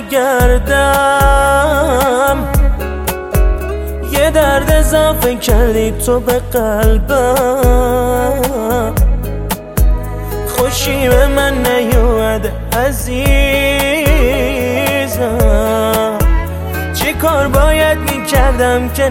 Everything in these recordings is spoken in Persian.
بگردم، یه درد اضافه کردی تو به قلبم. خوشی به من نیومده عزیزم، چی کار باید میکردم که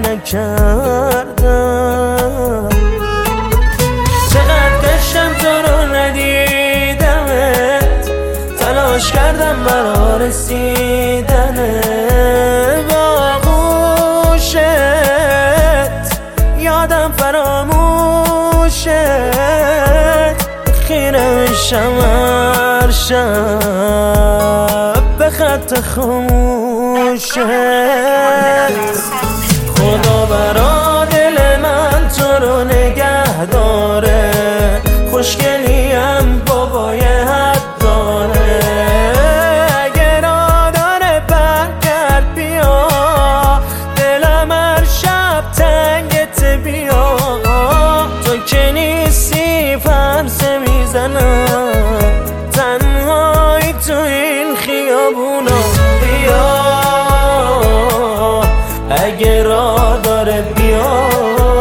نکردم. چقدر گشتم تو رو ندیدمت، تلاش کردم برا رسیدنه با آغوشت، یادم فراموشت، خیره میشم هر شب به خط خاموشت. خدا برا دل من تو رو نگه داره، خوشگلیم بابای حد داره. اگر آداره برگرد بیا، دلم هر شب تنگت بیا. تو که نیستی فرسه میزنم تنهایی تو این خیابونا. بیا اگه راه داره بیا.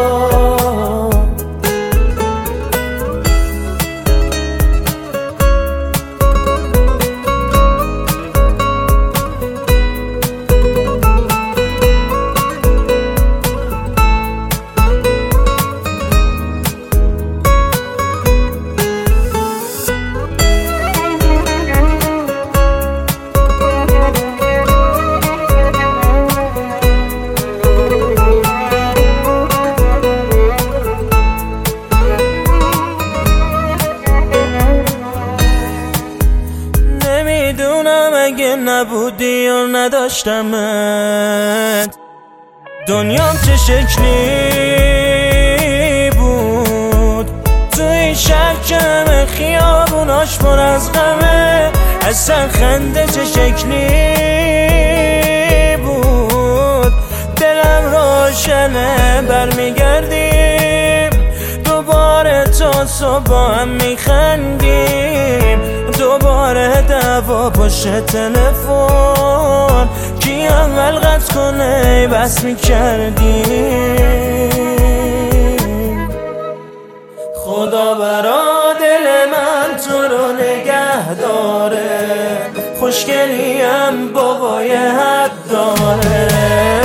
نمیدونم اگه نبودی و نداشتمت دنیام چه شکلی بود. تو این شهر که همه خیابوناش پر از غمه، اصلا خنده چه شکلی بود. دلم روشنه برمیگردیم دوباره، تا صبح هم میخندیم دوباره. دعوا پشت تلفن کی اول قطع کنه بس میکردیم. خدا برا دل من تو رو نگه داره، خوشگلیم بابای حد داره.